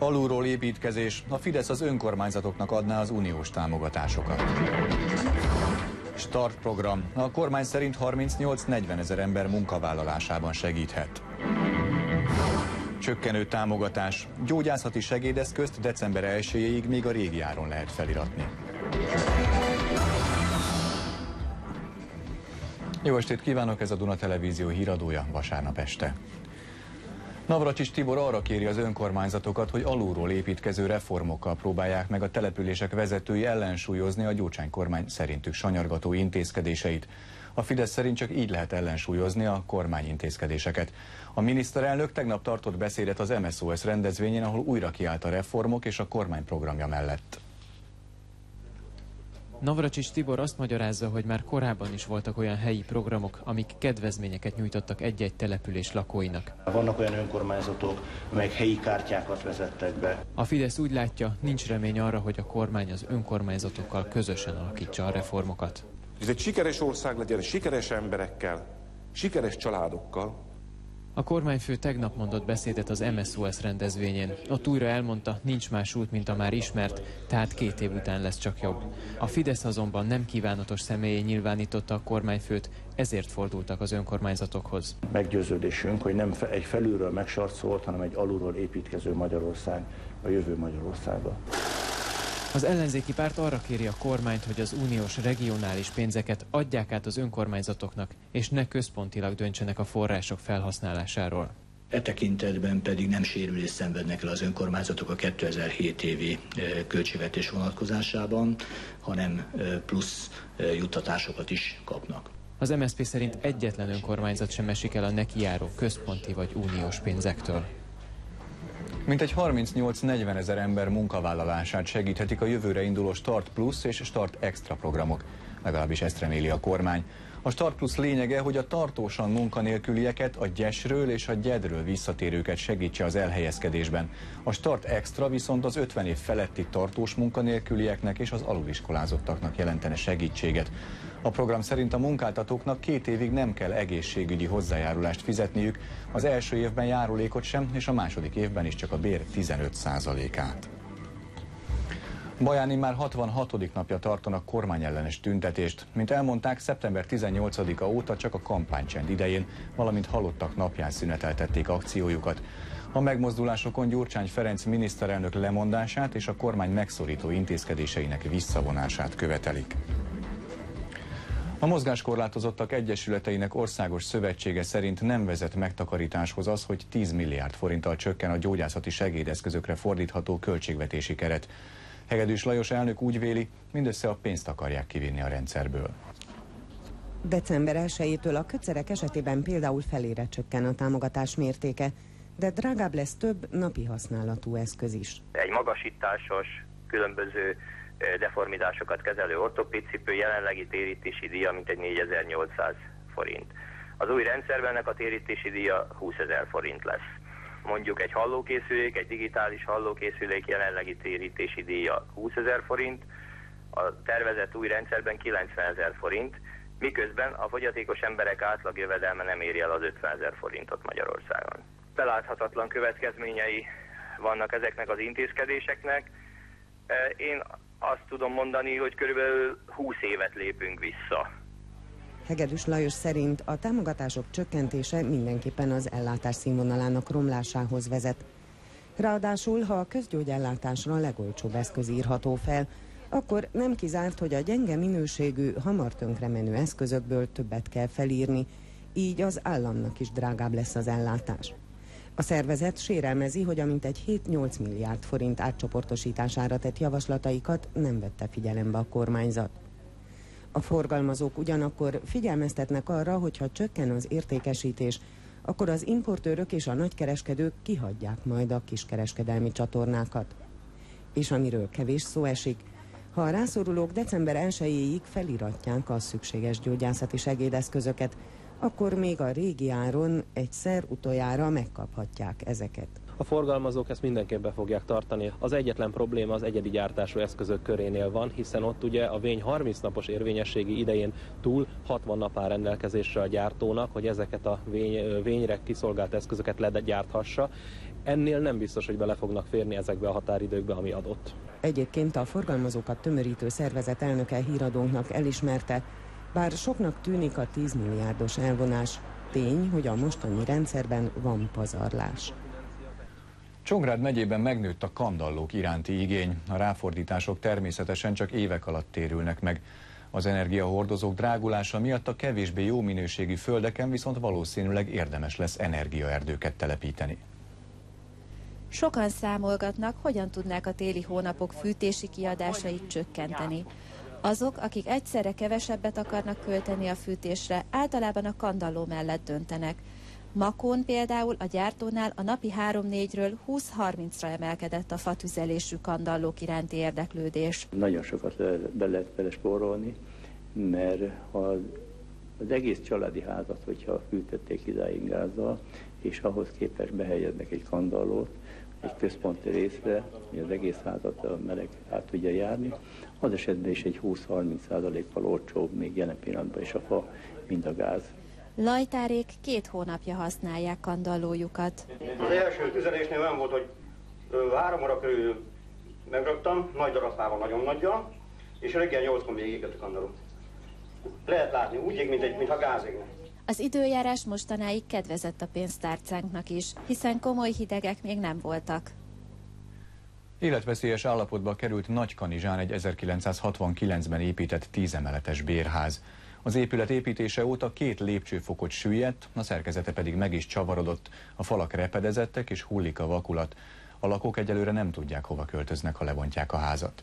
Alulról építkezés, a Fidesz az önkormányzatoknak adná az uniós támogatásokat. Start program, a kormány szerint 38-40 ezer ember munkavállalásában segíthet. Csökkenő támogatás, gyógyászati segédeszközt december 1-ig még a régi áron lehet feliratni. Jó estét kívánok, ez a Duna Televízió híradója vasárnap este. Navracsics Tibor arra kéri az önkormányzatokat, hogy alulról építkező reformokkal próbálják meg a települések vezetői ellensúlyozni a Gyurcsány kormány szerintük sanyargató intézkedéseit. A Fidesz szerint csak így lehet ellensúlyozni a kormány intézkedéseket. A miniszterelnök tegnap tartott beszédet az MSZOS rendezvényén, ahol újra kiállt a reformok és a kormány programja mellett. Navracsics Tibor azt magyarázza, hogy már korábban is voltak olyan helyi programok, amik kedvezményeket nyújtottak egy-egy település lakóinak. Vannak olyan önkormányzatok, amelyek helyi kártyákat vezettek be. A Fidesz úgy látja, nincs remény arra, hogy a kormány az önkormányzatokkal közösen alakítsa a reformokat. Ez egy sikeres ország legyen, sikeres emberekkel, sikeres családokkal. A kormányfő tegnap mondott beszédet az MSZOS rendezvényén. Ott újra elmondta, nincs más út, mint a már ismert, tehát 2 év után lesz csak jobb. A Fidesz azonban nem kívánatos személyé nyilvánította a kormányfőt, ezért fordultak az önkormányzatokhoz. Meggyőződésünk, hogy nem egy felülről megsarcolt, hanem egy alulról építkező Magyarország, a jövő Magyarországa. Az ellenzéki párt arra kéri a kormányt, hogy az uniós regionális pénzeket adják át az önkormányzatoknak, és ne központilag döntsenek a források felhasználásáról. E tekintetben pedig nem sérülést szenvednek el az önkormányzatok a 2007 évi költségvetés vonatkozásában, hanem plusz juttatásokat is kapnak. Az MSZP szerint egyetlen önkormányzat sem esik el a nekijáró központi vagy uniós pénzektől. Mintegy 38-40 ezer ember munkavállalását segíthetik a jövőre induló Start Plus és Start Extra programok. Legalábbis ezt reméli a kormány. A Start Plus lényege, hogy a tartósan munkanélkülieket, a Gyesről és a Gyedről visszatérőket segítse az elhelyezkedésben. A Start Extra viszont az 50 év feletti tartós munkanélkülieknek és az aluliskolázottaknak jelentene segítséget. A program szerint a munkáltatóknak 2 évig nem kell egészségügyi hozzájárulást fizetniük, az első évben járulékot sem, és a második évben is csak a bér 15%-át. Bajánén már 66. napja tartanak kormányellenes tüntetést. Mint elmondták, szeptember 18-a óta csak a kampánycsend idején, valamint halottak napján szüneteltették akciójukat. A megmozdulásokon Gyurcsány Ferenc miniszterelnök lemondását és a kormány megszorító intézkedéseinek visszavonását követelik. A mozgáskorlátozottak egyesületeinek országos szövetsége szerint nem vezet megtakarításhoz az, hogy 10 milliárd forinttal csökken a gyógyászati segédeszközökre fordítható költségvetési keret. Hegedűs Lajos elnök úgy véli, mindössze a pénzt akarják kivinni a rendszerből. December 1-től a kötszerek esetében például felére csökken a támogatás mértéke, de drágább lesz több napi használatú eszköz is. Egy magasításos, különböző deformitásokat kezelő ortopédcipő jelenlegi térítési díja mintegy 4800 forint. Az új rendszerben ennek a térítési díja 20 000 forint lesz. Mondjuk egy hallókészülék, egy digitális hallókészülék jelenlegi térítési díja 20 000 forint, a tervezett új rendszerben 90 000 forint, miközben a fogyatékos emberek átlag jövedelme nem éri el az 50 000 forintot Magyarországon. Beláthatatlan következményei vannak ezeknek az intézkedéseknek. Én azt tudom mondani, hogy körülbelül 20 évet lépünk vissza. Hegedűs Lajos szerint a támogatások csökkentése mindenképpen az ellátás színvonalának romlásához vezet. Ráadásul, ha a közgyógyellátásra a legolcsóbb eszköz írható fel, akkor nem kizárt, hogy a gyenge minőségű, hamar tönkremenő eszközökből többet kell felírni, így az államnak is drágább lesz az ellátás. A szervezet sérelmezi, hogy a mintegy 7-8 milliárd forint átcsoportosítására tett javaslataikat nem vette figyelembe a kormányzat. A forgalmazók ugyanakkor figyelmeztetnek arra, hogy ha csökken az értékesítés, akkor az importőrök és a nagykereskedők kihagyják majd a kiskereskedelmi csatornákat. És amiről kevés szó esik, ha a rászorulók december 1-ig feliratják a szükséges gyógyászati segédeszközöket, akkor még a régi áron egyszer utoljára megkaphatják ezeket. A forgalmazók ezt mindenképp be fogják tartani. Az egyetlen probléma az egyedi gyártású eszközök körénél van, hiszen ott ugye a vény 30 napos érvényességi idején túl 60 nap áll rendelkezésre a gyártónak, hogy ezeket a vényre kiszolgált eszközöket legyárthassa. Ennél nem biztos, hogy bele fognak férni ezekbe a határidőkbe, ami adott. Egyébként a forgalmazókat tömörítő szervezet elnöke híradónknak elismerte, bár soknak tűnik a 10 milliárdos elvonás, tény, hogy a mostani rendszerben van pazarlás. Csongrád megyében megnőtt a kandallók iránti igény. A ráfordítások természetesen csak évek alatt térülnek meg. Az energiahordozók drágulása miatt a kevésbé jó minőségű földeken viszont valószínűleg érdemes lesz energiaerdőket telepíteni. Sokan számolgatnak, hogyan tudnák a téli hónapok fűtési kiadásait csökkenteni. Azok, akik egyszerre kevesebbet akarnak költeni a fűtésre, általában a kandalló mellett döntenek. Makón például a gyártónál a napi 3-4-ről 20-30-ra emelkedett a fatüzelésű kandallók iránti érdeklődés. Nagyon sokat be lehet vele spórolni, mert az egész családi házat, hogyha fűtötték idáig gázzal, és ahhoz képest behelyeznek egy kandallót, egy központi részre, hogy az egész házat a meleg át tudja járni, az esetben is egy 20-30%-kal olcsóbb még jelen pillanatban is a fa, mint a gáz. Lajtárék 2 hónapja használják kandallójukat. Az első tüzelésnél olyan volt, hogy 3 óra körül megraktam, nagy darabfával, nagyon nagyja, és reggel 8-kor még égett a kandalló. Lehet látni, úgy ég, mintha gáz égne. Az időjárás mostanáig kedvezett a pénztárcánknak is, hiszen komoly hidegek még nem voltak. Életveszélyes állapotba került Nagykanizsán egy 1969-ben épített 10 emeletes bérház. Az épület építése óta 2 lépcsőfokot süllyedt, a szerkezete pedig meg is csavarodott, a falak repedezettek és hullik a vakulat. A lakók egyelőre nem tudják, hova költöznek, ha lebontják a házat.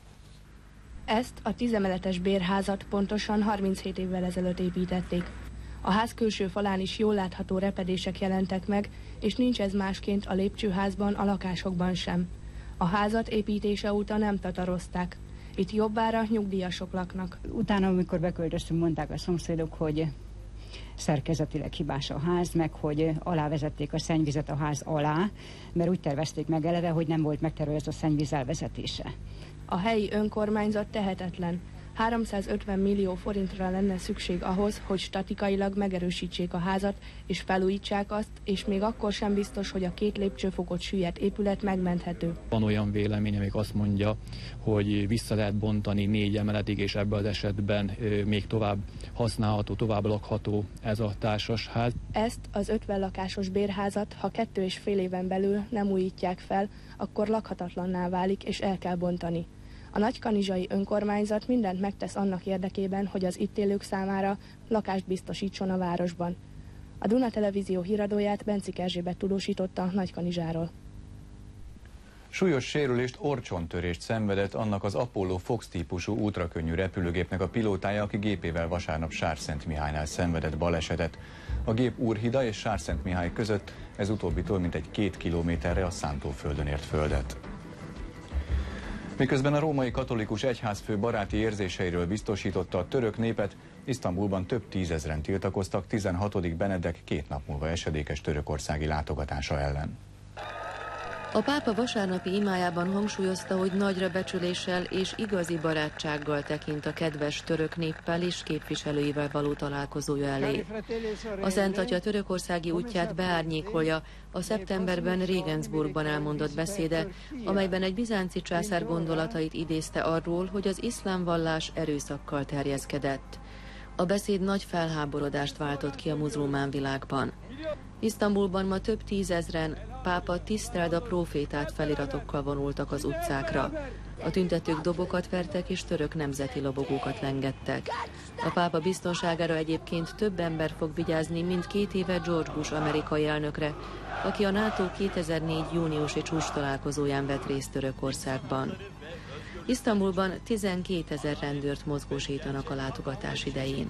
Ezt a 10 emeletes bérházat pontosan 37 évvel ezelőtt építették. A ház külső falán is jól látható repedések jelentek meg, és nincs ez másként a lépcsőházban, a lakásokban sem. A házat építése óta nem tatarozták. Itt jobbára nyugdíjasok laknak. Utána, amikor beköltöztünk, mondták a szomszédok, hogy szerkezetileg hibás a ház, meg hogy alávezették a szennyvizet a ház alá, mert úgy tervezték meg eleve, hogy nem volt megtervezve a szennyvíz elvezetése. A helyi önkormányzat tehetetlen. 350 millió forintra lenne szükség ahhoz, hogy statikailag megerősítsék a házat és felújítsák azt, és még akkor sem biztos, hogy a 2 lépcsőfokot süllyedt épület megmenthető. Van olyan vélemény, amik azt mondja, hogy vissza lehet bontani 4 emeletig, és ebben az esetben még tovább használható, tovább lakható ez a társasház. Ezt az 50 lakásos bérházat, ha 2,5 éven belül nem újítják fel, akkor lakhatatlanná válik, és el kell bontani. A nagykanizsai önkormányzat mindent megtesz annak érdekében, hogy az itt élők számára lakást biztosítson a városban. A Duna Televízió híradóját Bencik Erzsébet tudósította Nagykanizsáról. Súlyos sérülést, orcsontörést szenvedett annak az Apollo Fox típusú ultrakönnyű repülőgépnek a pilótája, aki gépével vasárnap Sárszentmihálynál szenvedett balesetet. A gép Úrhida és Sárszentmihály között, ez utóbbitól mintegy 2 kilométerre a szántóföldön ért földet. Miközben a római katolikus egyházfő baráti érzéseiről biztosította a török népet, Isztambulban több 10 000-en tiltakoztak 16. Benedek 2 nap múlva esedékes törökországi látogatása ellen. A pápa vasárnapi imájában hangsúlyozta, hogy nagyra becsüléssel és igazi barátsággal tekint a kedves török néppel és képviselőivel való találkozója elé. A Szent Atya törökországi útját beárnyékolja a szeptemberben Regensburgban elmondott beszéde, amelyben egy bizánci császár gondolatait idézte arról, hogy az iszlám vallás erőszakkal terjeszkedett. A beszéd nagy felháborodást váltott ki a muzulmán világban. Isztambulban ma több 10 000-en pápa tiszteld a prófétát feliratokkal vonultak az utcákra. A tüntetők dobokat vertek és török nemzeti lobogókat lengettek. A pápa biztonságára egyébként több ember fog vigyázni, mint 2 éve George Bush amerikai elnökre, aki a NATO 2004. júniusi csúcstalálkozóján vett részt Törökországban. Isztambulban 12 000 rendőrt mozgósítanak a látogatás idején.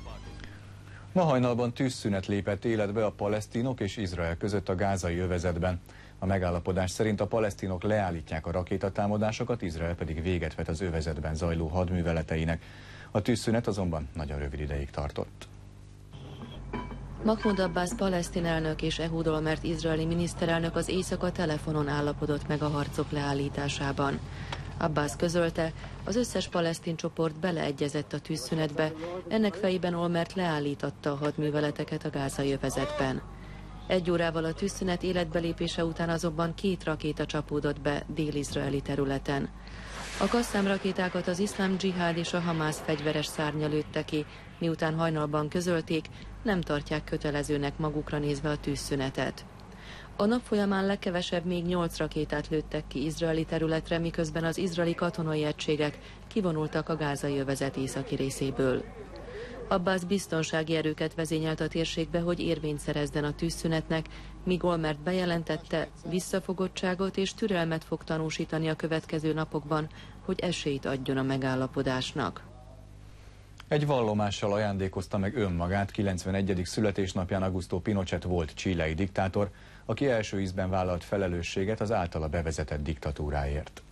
Ma hajnalban tűzszünet lépett életbe a palesztinok és Izrael között a gázai övezetben. A megállapodás szerint a palesztinok leállítják a rakétatámadásokat, Izrael pedig véget vet az övezetben zajló hadműveleteinek. A tűzszünet azonban nagyon rövid ideig tartott. Mahmoud Abbas palesztin elnök és Ehud Olmert izraeli miniszterelnök az éjszaka telefonon állapodott meg a harcok leállításában. Abbas közölte, az összes palesztin csoport beleegyezett a tűzszünetbe, ennek fejében Olmert leállította a hadműveleteket a gázai övezetben. 1 órával a tűzszünet életbelépése után azonban 2 rakéta csapódott be dél-izraeli területen. A Qassam rakétákat az Iszlám Dzsihád és a Hamász fegyveres szárnya lőtte ki, miután hajnalban közölték, nem tartják kötelezőnek magukra nézve a tűzszünetet. A nap folyamán legkevesebb még 8 rakétát lőttek ki izraeli területre, miközben az izraeli katonai egységek kivonultak a gázai övezet északi részéből. Abbas biztonsági erőket vezényelt a térségbe, hogy érvényt szerezzen a tűzszünetnek, míg Olmert bejelentette, visszafogottságot és türelmet fog tanúsítani a következő napokban, hogy esélyt adjon a megállapodásnak. Egy vallomással ajándékozta meg önmagát 91. születésnapján Augusto Pinochet volt chilei diktátor, aki első ízben vállalt felelősséget az általa bevezetett diktatúráért.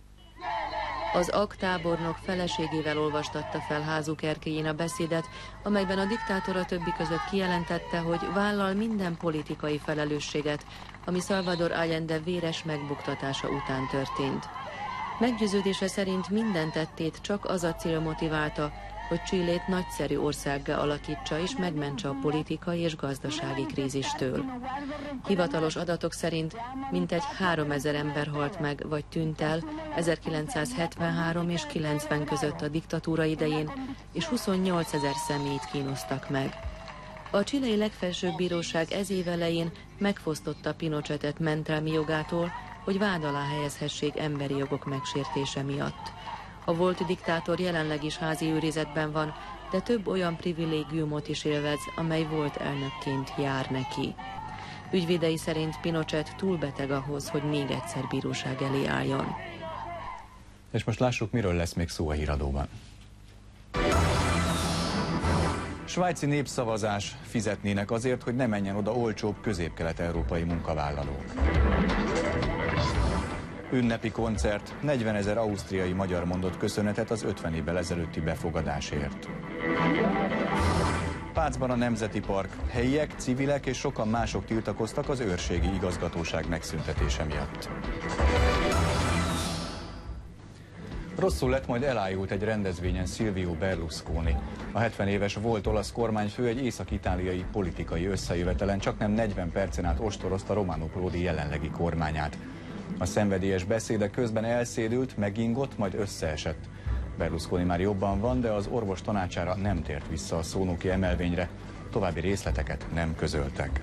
Az AK tábornok feleségével olvastatta fel házuk erkélyén a beszédet, amelyben a diktátor a többi között kijelentette, hogy vállal minden politikai felelősséget, ami Salvador Allende véres megbuktatása után történt. Meggyőződése szerint minden tettét csak az a cél motiválta, hogy Chilét nagyszerű országgá alakítsa és megmentse a politikai és gazdasági krízistől. Hivatalos adatok szerint mintegy 3000 ember halt meg vagy tűnt el 1973 és 90 között a diktatúra idején, és 28 000 személyt kínoztak meg. A chilei legfelsőbb bíróság ez év elején megfosztotta Pinochetet mentelmi jogától, hogy vád alá helyezhessék emberi jogok megsértése miatt. A volt diktátor jelenleg is házi őrizetben van, de több olyan privilégiumot is élvez, amely volt elnökként jár neki. Ügyvédei szerint Pinochet túl beteg ahhoz, hogy még egyszer bíróság elé álljon. És most lássuk, miről lesz még szó a híradóban. Svájci népszavazás, fizetnének azért, hogy ne menjen oda olcsóbb közép-kelet-európai munkavállalók. Ünnepi koncert, 40 000 ausztriai magyar mondott köszönetet az 50 évvel ezelőtti befogadásért. Pácban a Nemzeti Park, helyiek, civilek és sokan mások tiltakoztak az őrségi igazgatóság megszüntetése miatt. Rosszul lett, majd elájult egy rendezvényen Silvio Berlusconi. A 70 éves volt olasz kormányfő egy észak-itáliai politikai összejövetelen csaknem 40 percen át ostorozta Romano Prodi jelenlegi kormányát. A szenvedélyes beszéde közben elszédült, megingott, majd összeesett. Berlusconi már jobban van, de az orvos tanácsára nem tért vissza a szónoki emelvényre. További részleteket nem közöltek.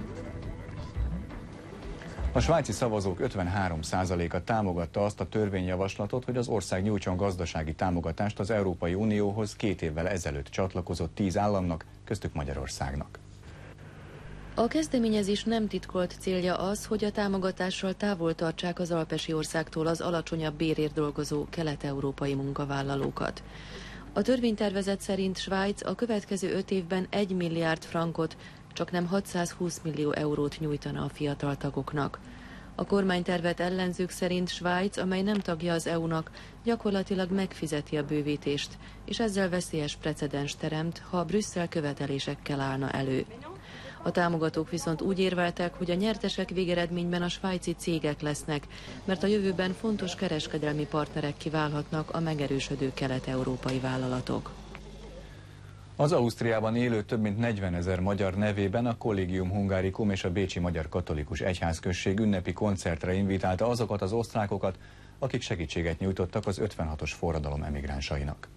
A svájci szavazók 53%-a támogatta azt a törvényjavaslatot, hogy az ország nyújtson gazdasági támogatást az Európai Unióhoz 2 évvel ezelőtt csatlakozott 10 államnak, köztük Magyarországnak. A kezdeményezés nem titkolt célja az, hogy a támogatással távol tartsák az alpesi országtól az alacsonyabb bérért dolgozó kelet-európai munkavállalókat. A törvénytervezet szerint Svájc a következő 5 évben 1 milliárd frankot, csaknem 620 millió eurót nyújtana a fiatal tagoknak. A kormánytervet ellenzők szerint Svájc, amely nem tagja az EU-nak, gyakorlatilag megfizeti a bővítést, és ezzel veszélyes precedens teremt, ha Brüsszel követelésekkel állna elő. A támogatók viszont úgy érveltek, hogy a nyertesek végeredményben a svájci cégek lesznek, mert a jövőben fontos kereskedelmi partnerek kiválhatnak a megerősödő kelet-európai vállalatok. Az Ausztriában élő több mint 40 000 magyar nevében a Collegium Hungarikum és a Bécsi Magyar Katolikus Egyházközség ünnepi koncertre invitálta azokat az osztrákokat, akik segítséget nyújtottak az 56-os forradalom emigránsainak.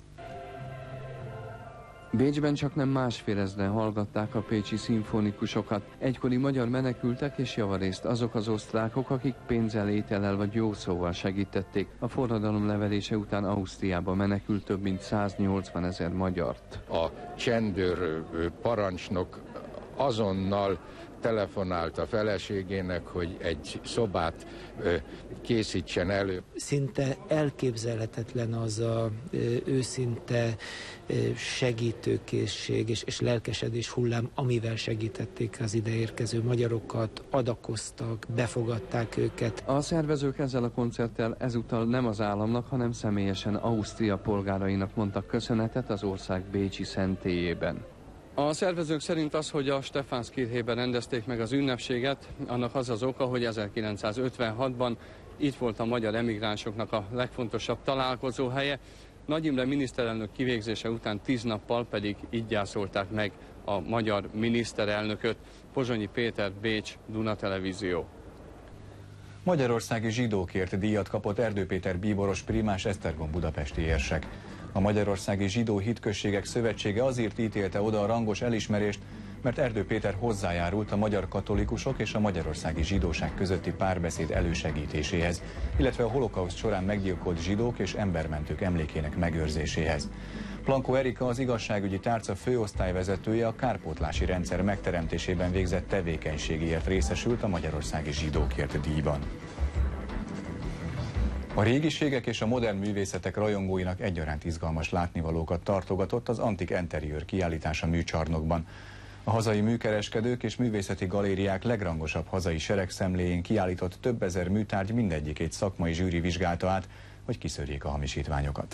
Bécsben csaknem 1,5 ezren hallgatták a pécsi szimfonikusokat. Egykori magyar menekültek és javarészt azok az osztrákok, akik pénzzel, étellel vagy jó szóval segítették. A forradalom leverése után Ausztriába menekült több mint 180 000 magyart. A csendőr parancsnok azonnal telefonált a feleségének, hogy egy szobát készítsen elő. Szinte elképzelhetetlen az a őszinte segítőkészség és lelkesedés hullám, amivel segítették az ideérkező magyarokat, adakoztak, befogadták őket. A szervezők ezzel a koncerttel ezúttal nem az államnak, hanem személyesen Ausztria polgárainak mondtak köszönetet az ország bécsi szentélyében. A szervezők szerint az, hogy a Stephanskirchében rendezték meg az ünnepséget, annak az az oka, hogy 1956-ban itt volt a magyar emigránsoknak a legfontosabb találkozóhelye. Nagy Imre miniszterelnök kivégzése után 10 nappal pedig így gyászolták meg a magyar miniszterelnököt. Pozsonyi Péter, Bécs, Duna Televízió. Magyarországi zsidókért díjat kapott Erdő Péter bíboros primás Esztergom budapesti érsek. A Magyarországi Zsidó Hitközségek Szövetsége azért ítélte oda a rangos elismerést, mert Erdő Péter hozzájárult a magyar katolikusok és a magyarországi zsidóság közötti párbeszéd elősegítéséhez, illetve a holokauszt során meggyilkolt zsidók és embermentők emlékének megőrzéséhez. Plankó Erika, az igazságügyi tárca főosztályvezetője, a kárpótlási rendszer megteremtésében végzett tevékenységéért részesült a Magyarországi Zsidókért díjban. A régiségek és a modern művészetek rajongóinak egyaránt izgalmas látnivalókat tartogatott az Antik Interiőr kiállítás a műcsarnokban. A hazai műkereskedők és művészeti galériák legrangosabb hazai seregszemléjén kiállított több ezer műtárgy mindegyikét szakmai zsűri vizsgálta át, hogy kiszűrjék a hamisítványokat.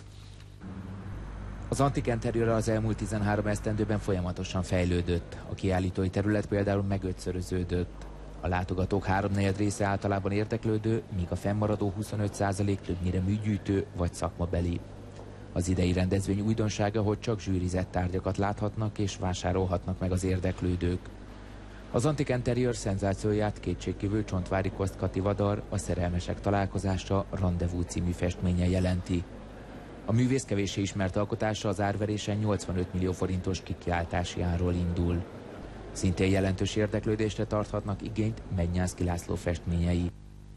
Az Antik Interiőr az elmúlt 13 esztendőben folyamatosan fejlődött. A kiállítói terület például megötszöröződött. A látogatók 3/4 része általában érdeklődő, míg a fennmaradó 25% többnyire műgyűjtő vagy szakmabeli. Az idei rendezvény újdonsága, hogy csak zsűrizett tárgyakat láthatnak és vásárolhatnak meg az érdeklődők. Az Antik Interiőr szenzációját kétségkívül Csontváry Koszt Vadar, a Szerelmesek találkozása Rendezvú című festménye jelenti. A művész kevéssé ismert alkotása az árverésen 85 millió forintos kikiáltási árról indul. Szintén jelentős érdeklődésre tarthatnak igényt Mednyánszky László festményei.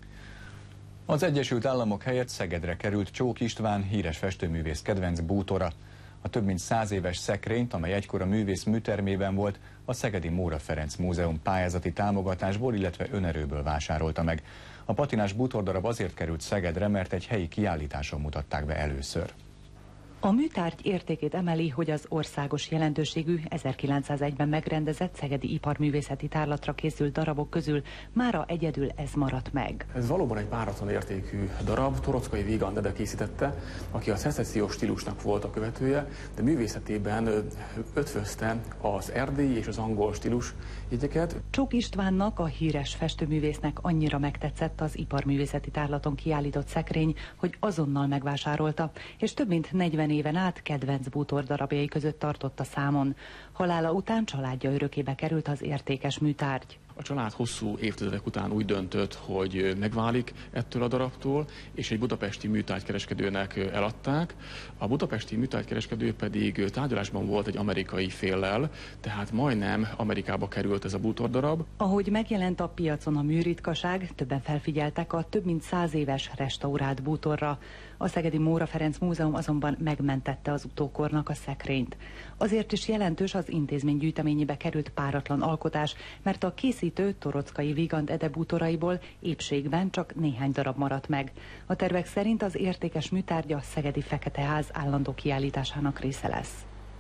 Az Egyesült Államok helyett Szegedre került Csók István, híres festőművész kedvenc bútora. A több mint 100 éves szekrényt, amely egykor a művész műtermében volt, a szegedi Móra Ferenc Múzeum pályázati támogatásból, illetve önerőből vásárolta meg. A patinás bútordarab azért került Szegedre, mert egy helyi kiállításon mutatták be először. A műtárgy értékét emeli, hogy az országos jelentőségű 1901-ben megrendezett szegedi iparművészeti tárlatra készült darabok közül mára egyedül ez maradt meg. Ez valóban egy páratlan értékű darab, Torockai Vigand Ede készítette, aki a szecessziós stílusnak volt a követője, de művészetében ötvözte az erdélyi és az angol stílus jegyeket. Csók Istvánnak, a híres festőművésznek annyira megtetszett az iparművészeti tárlaton kiállított szekrény, hogy azonnal megvásárolta, és több mint 40 éven át kedvenc bútordarabjai között tartotta számon. Halála után családja örökébe került az értékes műtárgy. A család hosszú évtizedek után úgy döntött, hogy megválik ettől a darabtól, és egy budapesti műtárgykereskedőnek eladták. A budapesti műtárgykereskedő pedig tárgyalásban volt egy amerikai féllel, tehát majdnem Amerikába került ez a bútordarab. Ahogy megjelent a piacon a műritkaság, többen felfigyeltek a több mint 100 éves restaurált bútorra. A szegedi Móra Ferenc Múzeum azonban megmentette az utókornak a szekrényt. Azért is jelentős az intézmény gyűjteményébe került páratlan alkotás, mert a készítő Torockai Vigand Ede bútoraiból épségben csak néhány darab maradt meg. A tervek szerint az értékes műtárgy a szegedi Feketeház állandó kiállításának része lesz.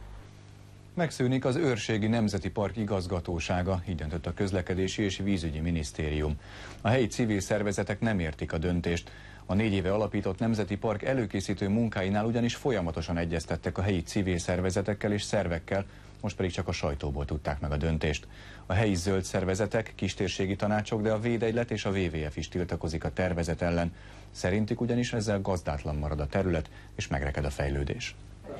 Megszűnik az Őrségi Nemzeti Park igazgatósága, így döntött a Közlekedési és Vízügyi Minisztérium. A helyi civil szervezetek nem értik a döntést. A 4 éve alapított Nemzeti Park előkészítő munkáinál ugyanis folyamatosan egyeztettek a helyi civil szervezetekkel és szervekkel, most pedig csak a sajtóból tudták meg a döntést. A helyi zöld szervezetek, kistérségi tanácsok, de a Védegylet és a WWF is tiltakozik a tervezet ellen. Szerintük ugyanis ezzel gazdátlan marad a terület, és megreked a fejlődés.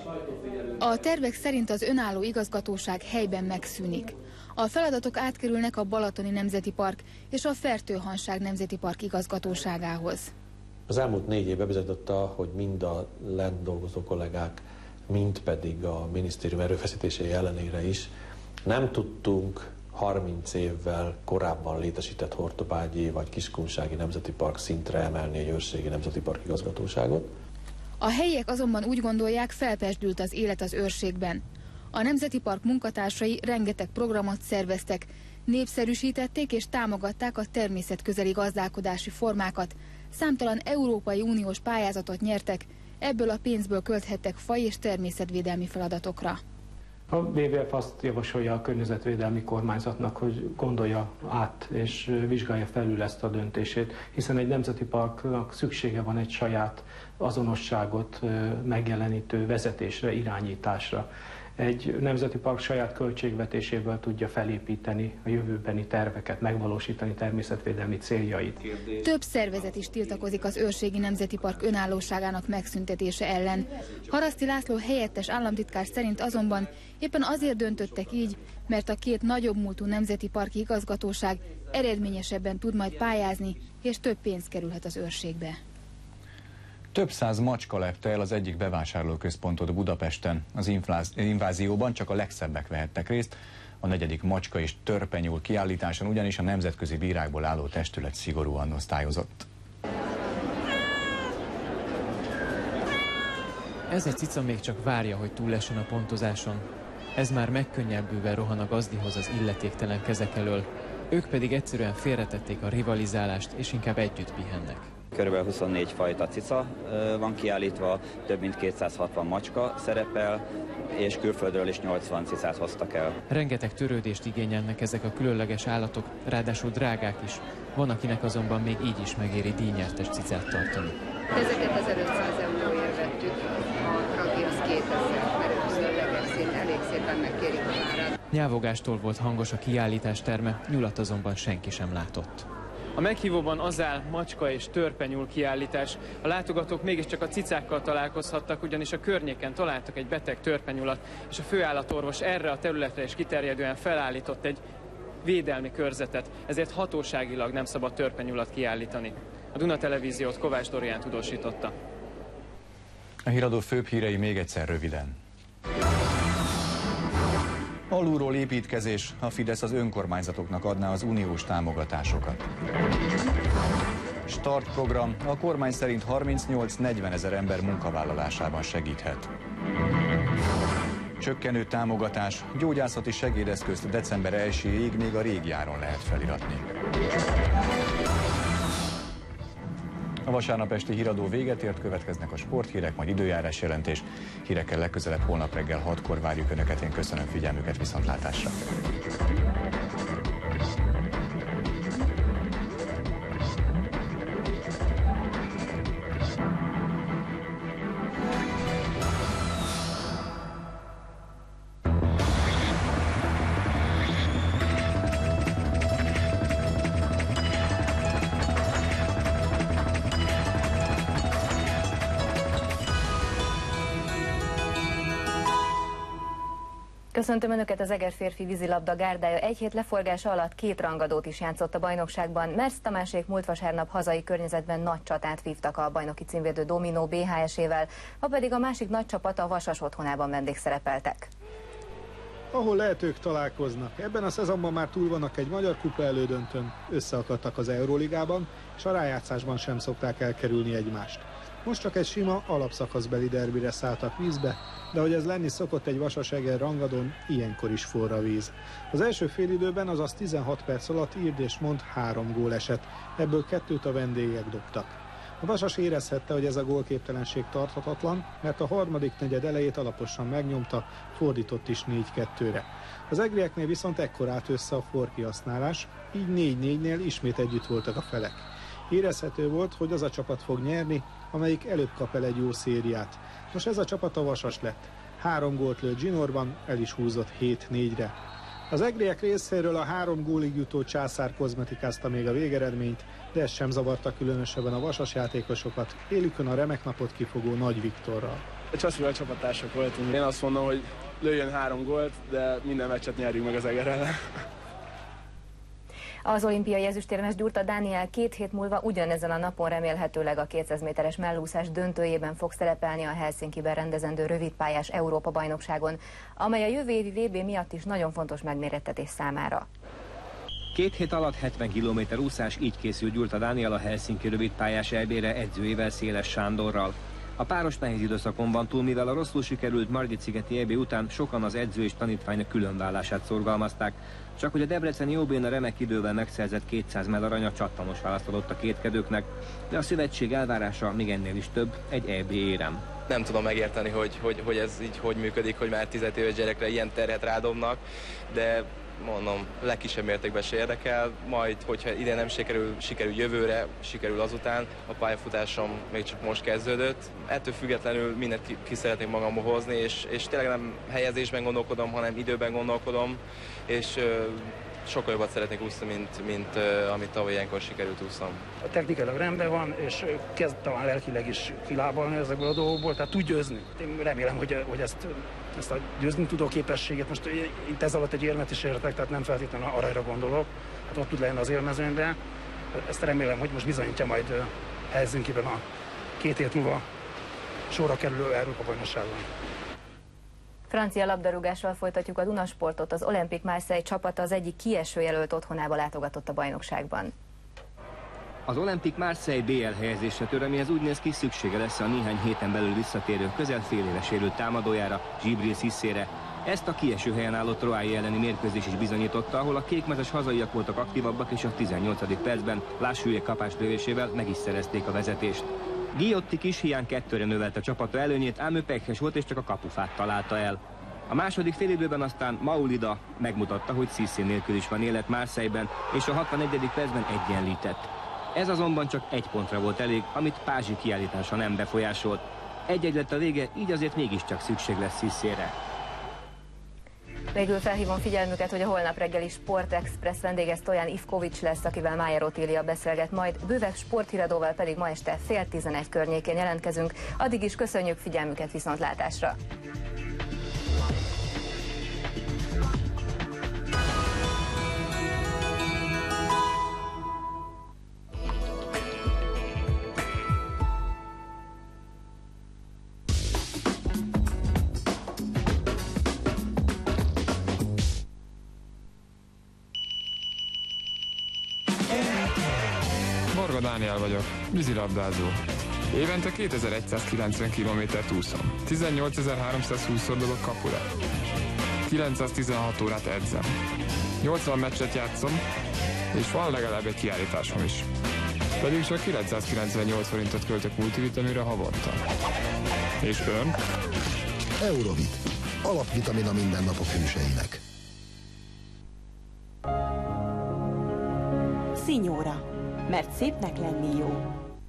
A tervek szerint az önálló igazgatóság helyben megszűnik. A feladatok átkerülnek a Balatoni Nemzeti Park és a Fertőhanság Nemzeti Park igazgatóságához. Az elmúlt 4 év bebizonyította, hogy mind a lent dolgozó kollégák, mind pedig a minisztérium erőfeszítései ellenére is nem tudtunk 30 évvel korábban létesített Hortobágyi vagy Kiskunsági Nemzeti Park szintre emelni egy Őrségi Nemzeti Park igazgatóságot. A helyiek azonban úgy gondolják, felpezsdült az élet az őrségben. A Nemzeti Park munkatársai rengeteg programot szerveztek, népszerűsítették és támogatták a természetközeli gazdálkodási formákat, számtalan Európai Uniós pályázatot nyertek, ebből a pénzből költhettek faj- és természetvédelmi feladatokra. A WWF azt javasolja a környezetvédelmi kormányzatnak, hogy gondolja át és vizsgálja felül ezt a döntését, hiszen egy nemzeti parknak szüksége van egy saját azonosságot megjelenítő vezetésre, irányításra. egy nemzeti park saját költségvetéséből tudja felépíteni a jövőbeni terveket, megvalósítani természetvédelmi céljait. Több szervezet is tiltakozik az Őrségi Nemzeti Park önállóságának megszüntetése ellen. Haraszti László helyettes államtitkár szerint azonban éppen azért döntöttek így, mert a két nagyobb múltú nemzeti parki igazgatóság eredményesebben tud majd pályázni, és több pénz kerülhet az őrségbe. Több száz macska lepte el az egyik bevásárlóközpontot Budapesten. Az invázióban csak a legszebbek vehettek részt. A 4. macska és törpenyúl kiállításon ugyanis a nemzetközi bírákból álló testület szigorúan osztályozott. Ez egy cica még csak várja, hogy túlesön a pontozáson. Ez már megkönnyebbülve rohan a gazdihoz az illetéktelen kezek elől. Ők pedig egyszerűen félretették a rivalizálást, és inkább együtt pihennek. Körülbelül 24 fajta cica van kiállítva, több mint 260 macska szerepel, és külföldről is 80 cicát hoztak el. Rengeteg törődést igényelnek ezek a különleges állatok, ráadásul drágák is. Van, akinek azonban még így is megéri díjnyertes cicát tartani. Ezeket 1500 euróért vettük, a ragi az 2000, mert különleges szín, elég szépen megkérik a árat. Nyávogástól volt hangos a kiállítás terme, nyulat azonban senki sem látott. A meghívóban az áll macska és törpenyúl kiállítás. A látogatók mégiscsak a cicákkal találkozhattak, ugyanis a környéken találtak egy beteg törpenyulat, és a főállatorvos erre a területre is kiterjedően felállított egy védelmi körzetet, ezért hatóságilag nem szabad törpenyulat kiállítani. A Duna Televíziót Kovács Dorián tudósította. A híradó főbb hírei még egyszer röviden. Alulról építkezés, a Fidesz az önkormányzatoknak adná az uniós támogatásokat. Startprogram, a kormány szerint 38-40 ezer ember munkavállalásában segíthet. Csökkenő támogatás, gyógyászati segédeszközt december 1-ig még a régi áron lehet feliratni. A vasárnap esti híradó véget ért, következnek a sporthírek, majd időjárás jelentés. Hírekkel legközelebb holnap reggel 6-kor várjuk Önöket, én köszönöm figyelmüket, viszontlátásra! Köszöntöm Önöket, az Eger férfi vízilabda gárdája egy hét leforgása alatt 2 rangadót is játszott a bajnokságban. Mersz Tamásék múlt vasárnap hazai környezetben nagy csatát vívtak a bajnoki címvédő Dominó BHS-ével, ma pedig a másik nagy csapat a Vasas otthonában vendégszerepeltek. Ahol lehetők találkoznak. Ebben a szezonban már túl vannak egy magyar kupa elődöntőn, összeakadtak az Euróligában, és a rájátszásban sem szokták elkerülni egymást. Most csak egy sima alapszakaszbeli derbire szálltak vízbe, de hogy ez lenni szokott egy Vasas-Eger rangadón, ilyenkor is forra víz. Az első félidőben, azaz 16 perc alatt írd és mond 3 gól esett, ebből 2 a vendégek dobtak. A Vasas érezhette, hogy ez a gólképtelenség tarthatatlan, mert a harmadik negyed elejét alaposan megnyomta, fordított is 4-2-re. Az egrieknél viszont ekkor állt össze a forkihasználás, így 4-4-nél ismét együtt voltak a felek. Érezhető volt, hogy az a csapat fog nyerni, amelyik előbb kap el egy jó szériát. Nos, ez a csapat a Vasas lett. 3 gólt lőtt zsinórban, el is húzott 7-4-re. Az egriek részéről a 3 gólig jutó Császár kozmetikázta még a végeredményt, de ez sem zavarta különösebben a Vasas játékosokat, élükön a remek napot kifogó Nagy Viktorral. Csaszival csapattársak voltunk. Én azt mondom, hogy lőjön 3 gólt, de minden meccset nyerjünk meg az Eger ellen. Az olimpiai ezüstérmes Gyurta Dániel 2 hét múlva ugyanezen a napon remélhetőleg a 200 méteres mellúszás döntőjében fog szerepelni a Helsinkiben rendezendő rövidpályás Európa-bajnokságon, amely a jövő évi VB miatt is nagyon fontos megmérettetés számára. 2 hét alatt 70 km úszás, így készült Gyurta Dániel a Helsinki rövidpályás EB-re edzőjével, Széles Sándorral. A páros nehéz időszakon van túl, mivel a rosszul sikerült Margit-szigeti EB után sokan az edző és tanítványok különvállását szorgalmazták. Csak hogy a debreceni OB-n a remek idővel megszerzett 200 mell aranya csattanos választ adott a kétkedőknek, de a szövetség elvárása még ennél is több, egy EB érem. Nem tudom megérteni, hogy ez így hogy működik, hogy már 10 éves gyerekre ilyen terhet rádobnak, de mondom, legkisebb mértékben se érdekel, majd hogyha idén nem sikerül jövőre, sikerül azután. A pályafutásom még csak most kezdődött. Ettől függetlenül mindent ki szeretnék magamból hozni, és tényleg nem helyezésben gondolkodom, hanem időben gondolkodom, és sokkal jobbat szeretnék úszni, mint amit tavaly ilyenkor sikerült úsznom. A technikailag rendben van, és kezd talán lelkileg is kilábalni ezekből a dolgokból, tehát tud győzni. Én remélem, hogy ezt a győzni tudó képességet, most itt ez alatt egy érmet is értek, tehát nem feltétlenül aranyra gondolok, hát ott tud lenni az élmezőnyben. Ezt remélem, hogy most bizonyítja majd Helsinkiben a 2 hét múlva sorra kerülő Európa-bajnokságon. Francia labdarúgással folytatjuk a Dunasportot. Az Olympique Marseille csapata az egyik kieső jelölt otthonába látogatott a bajnokságban. Az Olympique Marseille BL helyezésre tör, amihez úgy néz ki, szüksége lesz a néhány héten belül visszatérő, közel fél éves sérült támadójára, Djibril Cissére. Ezt a kieső helyen álló Troyes elleni mérkőzés is bizonyította, ahol a kékmezes hazaiak voltak aktívabbak, és a 18. percben Lassouillet kapáslövésével meg is szerezték a vezetést. Guillautti kis hiány 2-re növelte a csapata előnyét, ám ő pekhes volt, és csak a kapufát találta el. A második félidőben aztán Maulida megmutatta, hogy Cissé nélkül is van élet Marseille-ben, és a 61. percben egyenlített. Ez azonban csak 1 pontra volt elég, amit Pázsi kiállítása nem befolyásolt. 1-1 lett a vége, így azért mégiscsak szükség lesz Cissére. Végül felhívom figyelmüket, hogy a holnap reggeli Sport Express vendége Stojan Ivkovics lesz, akivel Májer Otília beszélget majd, bővebb sporthíradóval pedig ma este 10:30 környékén jelentkezünk. Addig is köszönjük figyelmüket, viszontlátásra! Dániel vagyok, vízilabdázó. Évente 2190 kilométert úszom. 18.320 dobok kapura. 916 órát edzem. 80 meccset játszom, és van legalább egy kiállításom is. Pedig csak 998 forintot költök multivitaminra havonta. És ön? Eurovit. Alapvitamin a mindennapok hőseinek. Signora. Mert szépnek lenni jó.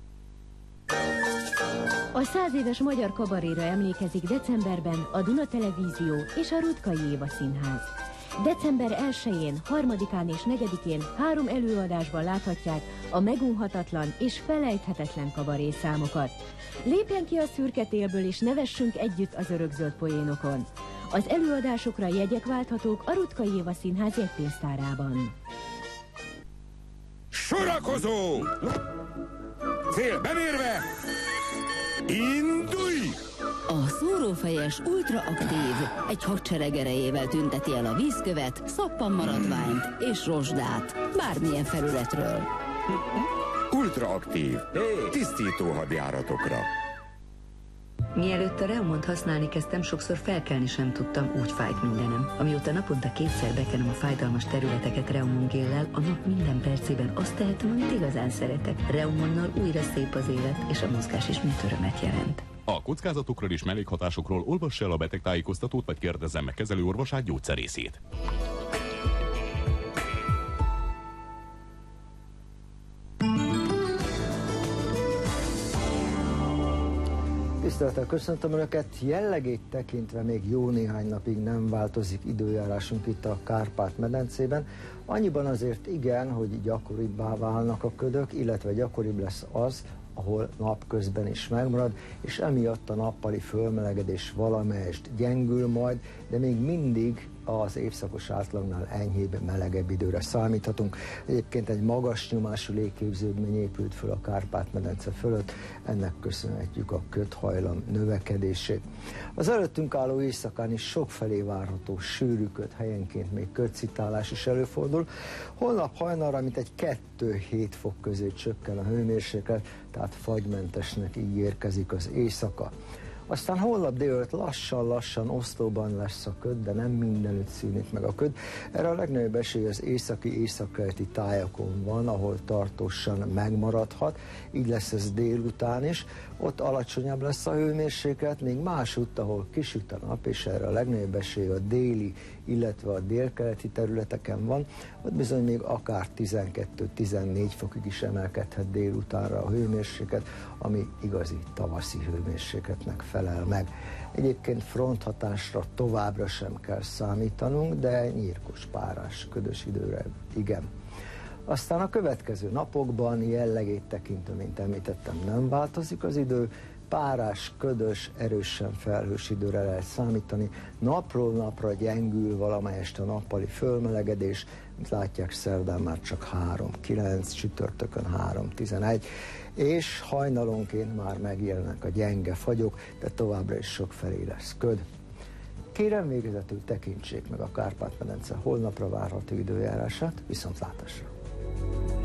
A 100 éves magyar kabaréra emlékezik decemberben a Duna Televízió és a Rutkai Éva Színház. December 1-én, 3-án és 4-én 3 előadásban láthatják a megunhatatlan és felejthetetlen kabarészámokat. Lépjen ki a szürke télből és nevessünk együtt az örökzöld poénokon. Az előadásokra jegyek válthatók a Rutkai Éva Színház jegypénztárában. Sorakozó! Cél bemérve! Indulj! A szórófejes ultraaktív egy hadsereg erejével tünteti el a vízkövet, szappanmaradványt és rozsdát bármilyen felületről. Ultraaktív. Tisztító hadjáratokra. Mielőtt a Reumont használni kezdtem, sokszor felkelni sem tudtam, úgy fájt mindenem. Amióta naponta 2-szer bekenem a fájdalmas területeket Reumon géllel, a nap minden percében azt tehetem, amit igazán szeretek. Reumonnal újra szép az élet, és a mozgás is mint örömet jelent. A kockázatokról és mellékhatásokról olvass el a betegtájékoztatót, vagy kérdezzen meg kezelőorvosát, gyógyszerészét. Tisztelettel köszöntöm Önöket, jellegét tekintve még jó néhány napig nem változik időjárásunk itt a Kárpát-medencében. Annyiban azért igen, hogy gyakoribbá válnak a ködök, illetve gyakoribb lesz az, ahol napközben is megmarad, és emiatt a nappali fölmelegedés valamelyest gyengül majd, de még mindig az évszakos átlagnál enyhébb, melegebb időre számíthatunk. Egyébként egy magas nyomású légképződmény épült föl a Kárpát-medence fölött, ennek köszönhetjük a ködhajlam növekedését. Az előttünk álló éjszakán is sokfelé várható sűrű köd, helyenként még ködszitálás is előfordul. Holnap hajnalra mintegy 2-7 fok közé csökken a hőmérséklet, tehát fagymentesnek ígérkezik az éjszaka. Aztán holnap délután lassan-lassan oszlóban lesz a köd, de nem mindenütt szűnik meg a köd. Erre a legnagyobb esély az északi-északkeleti tájakon van, ahol tartósan megmaradhat. Így lesz ez délután is. Ott alacsonyabb lesz a hőmérséklet, még másutt, ahol kisüt a nap, és erre a legnagyobb esély a déli, illetve a délkeleti területeken van. Ott bizony még akár 12-14 fokig is emelkedhet délutánra a hőmérséklet, ami igazi tavaszi hőmérsékletnek felel meg. Egyébként fronthatásra továbbra sem kell számítanunk, de nyírkos, párás, ködös időre igen. Aztán a következő napokban jellegét tekintve, mint említettem, nem változik az idő, párás, ködös, erősen felhős időre lehet számítani, napról napra gyengül valamelyest a nappali fölmelegedés, mint látják, szerdán már csak 3-9, csütörtökön 3-11, és hajnalonként már megjelennek a gyenge fagyok, de továbbra is sokfelé lesz köd. Kérem végezetül tekintsék meg a Kárpát-medence holnapra várható időjárását, viszontlátásra!